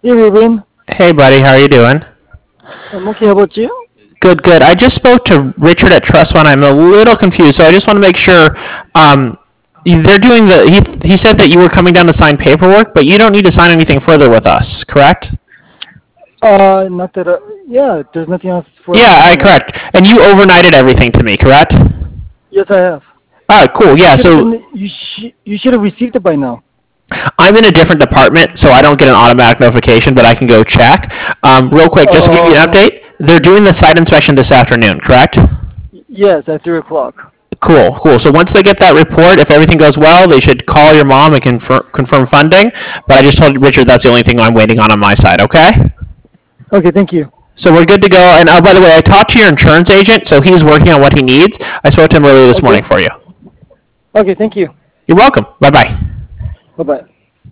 Hey, Ruben. Hey, buddy, how are you doing? I'm okay. How about you? Good, good. I just spoke to Richard at Trust Fund. I'm a little confused, so I just want to make sure. They're doing the. He said that you were coming down to sign paperwork, but you don't need to sign anything further with us, correct? Not that. Yeah, there's nothing else for us to Yeah, I sign, right? correct. And you overnighted everything to me, correct? Yes, I have. All right, cool. You Yeah, should have so been. You should have received it by now. I'm in a different department, so I don't get an automatic notification, but I can go check. Real quick, just to give you an Oh, update, they're doing the site inspection this afternoon, correct? yes, at 3 o'clock. Cool, cool. So once they get that report, if everything goes well, they should call your mom and confirm funding. But I just told Richard that's the only thing I'm waiting on my side, okay? Okay, thank you. So we're good to go. And by the way, I talked to your insurance agent, so he's working on what he needs. I spoke to him earlier this morning Okay. for you. Okay, thank you. You're welcome. Bye bye. Bye bye.